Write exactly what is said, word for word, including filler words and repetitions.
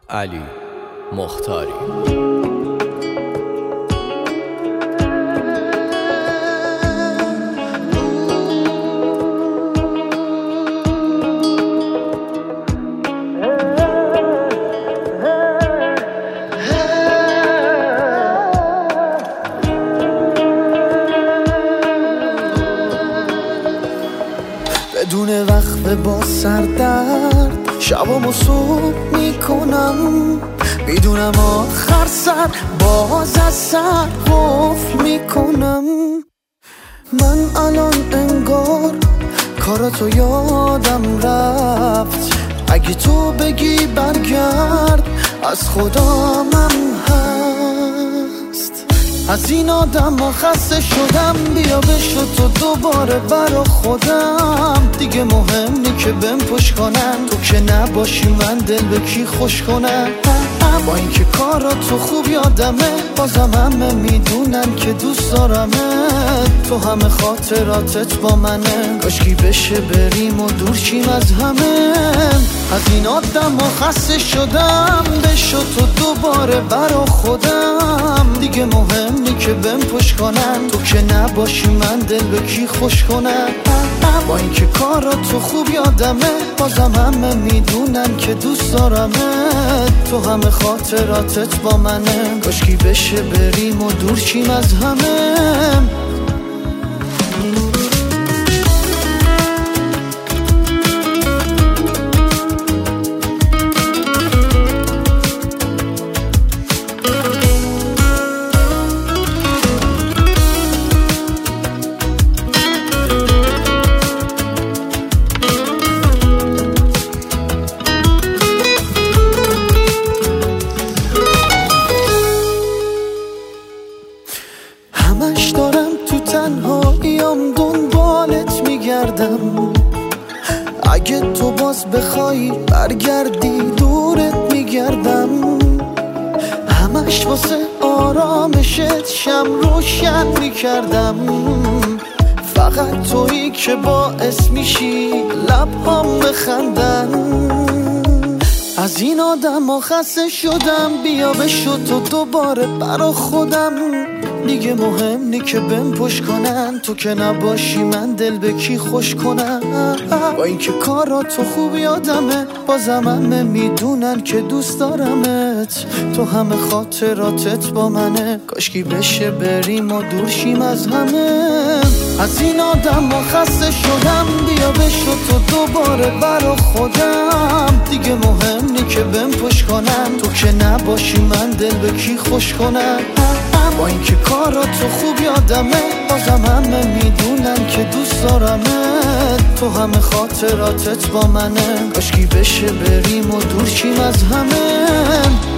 علی مختاری. بدون وقفه با سردرد شبامو صبح میکنم، میدونم آخر سر باز از سر قفل میکنم. من الان انگار کاراتو یادم رفت، اگه تو بگی برگرد از خدامم هست. از این آدم ها خسته شدم، بیا بشو تو دوباره برا خودم. دیگه مهم نی که بهم پشت کنن، تو که نباشی من دل به کی خوش کنم. با اینکه کاراتو خوب یادمه، بازم همه میدونن که دوست دارمت. تو همه خاطراتت با منه، کاشکی بشه بریم و دور چیم از همه. از این آدم ها خسته شدم، بشو تو دوباره برا خودم. دیگه مهم نی که بهم پشت کنن، تو که نباشی من دل به کی خوش کنم. با اینکه کاراتو خوب یادمه، بازم همه میدونن که دوست دارمت. تو همه خاطراتت با منه، کاشکی بشه بریم و دور چیم از همه. همش دارم تو تنهاییام دنبالت میگردم، اگه تو باز بخوای برگردی دورت میگردم. همش واسه آرامشت شم روشن میکردم، فقط تویی که باعث میشی لبهام بخندن. از این آدم ها خسته شدم، بیا بشو تو دوباره برا خودم. دیگه مهم نی که بهم پشت کنن، تو که نباشی من دل به کی خوش کنم. با اینکه کاراتو خوب یادمه، بازم همه میدونن که دوست دارمت. تو همه خاطراتت با منه، کاشکی بشه بریم و دور شیم از همه. از این آدم ها خسته شدم، بیا بشو تو دوباره برا خودم. دیگه مهم نی که بهم پشت کنن، تو که نباشی من دل به کی خوش کنم. با اینکه کاراتو خوب یادمه، بازم همه میدونن که دوست دارمت. تو همه خاطراتت با منه، کاشکی بشه بریم و دور چیم از همه.